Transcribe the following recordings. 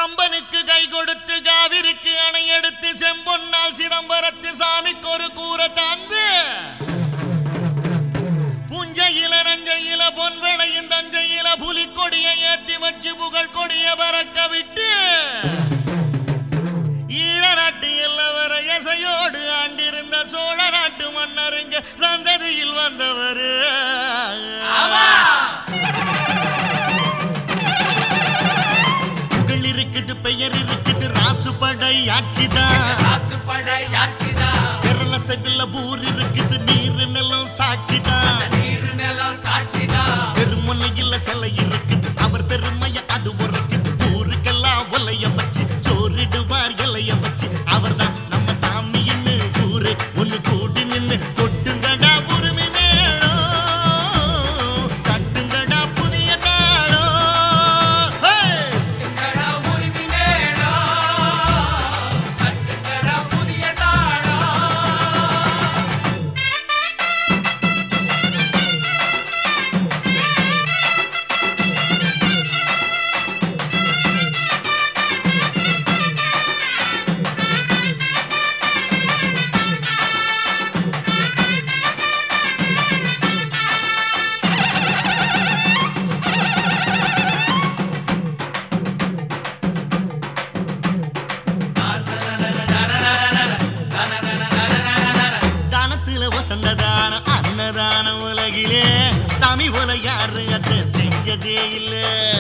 கம்பனுக்கு கை கொடுத்து காவிரிக்கு அணை எடுத்து செம்பொன்னால் சிதம்பரத்து சாமிக்கு ஒரு கூரை தாந்து புஞ்சையில நஞ்சையில பொன்வளையும் தஞ்சையில புலிக்கொடியை ஏத்தி வச்சு புகழ் கொடிய பறக்க விட்டு ஈழ நாட்டு எல்லவர இசையோடு ஆண்டிருந்த சோழ நாட்டு மன்னருங்க சந்ததியில் வந்தவரு புகழ் இருக்குது பெயர் இருக்குது ராசுபடை ஆட்சிதான் விரல செவில ஊர் இருக்குது நீர் நிலம் சாட்சிதான் பெருமுனையில் சிலை இருக்குது அவர் பெருமைய அது உரைக்குது ஊருக்கெல்லாம் ஒலைய வச்சு சோறிடுவார் இலைய வச்சு அவர்தான் நம்ம சாமின்னு ஊரு ஒண்ணு கூடி நின்னு கொட்டுங்கடா உரிமை மேளம் கட்டுங்கடா புதிய தாளம் வசந்ததான அன்னதான உலகிலே தமிழ் போல யாரு அத செஞ்சதே இல்ல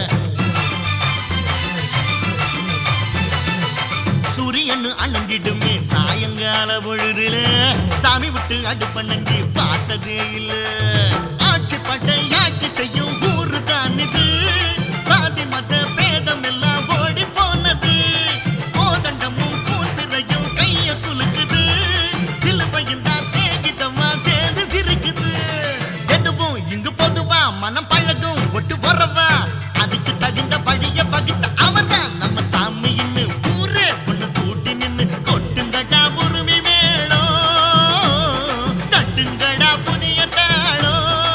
சூரியன் அலங்கிடுமே சாயங்கால பொழுதுல சாமி விட்டு அடுப்பண்ணி பார்த்ததே இல்ல ஆட்சி பட்டை ஆட்சி செய்யும் ஊரு தான் இது சாதி மத பேதம் எல்லாம் ஓடி போனது கோதண்டமும் கூட்டிரையும் கைய குலுக்குது சிலுவையும் சேர்ந்து சிரிக்குது எதுவும் இங்கு பொதுவா மனம் பழகும் ஒட்டு வரவா அதுக்கு தகுந்த வழிய வகித்த அவர்தான் நம்ம சாமின்னு ஊரே ஒண்ணு கூட்டி நின்னு கொட்டுங்கடா உரிமை மேளம் தட்டுங்கடா புதிய தாளம்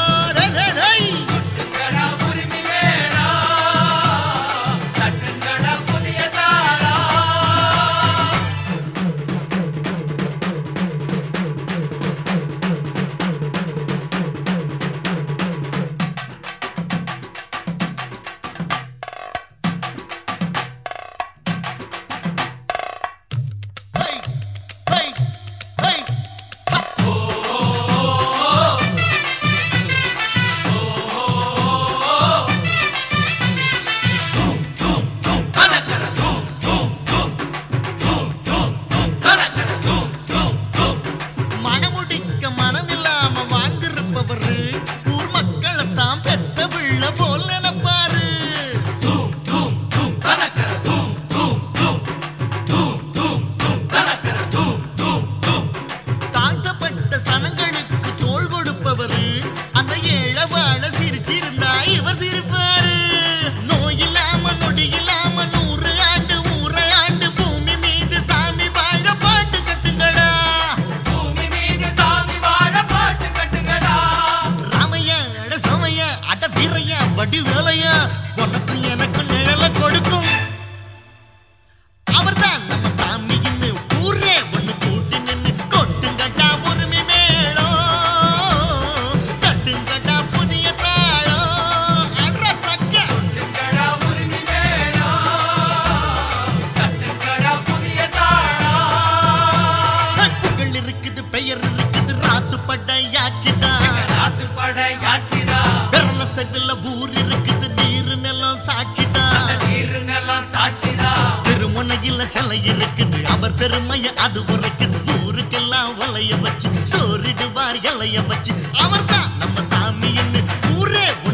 சிலை இருக்குது அவர் பெருமைய அது உரைக்குது ஊருக்கெல்லாம் வலைய வச்சு சோறிடுவார் இலைய வச்சு அவர்தான் நம்ம சாமின்னு ஊரே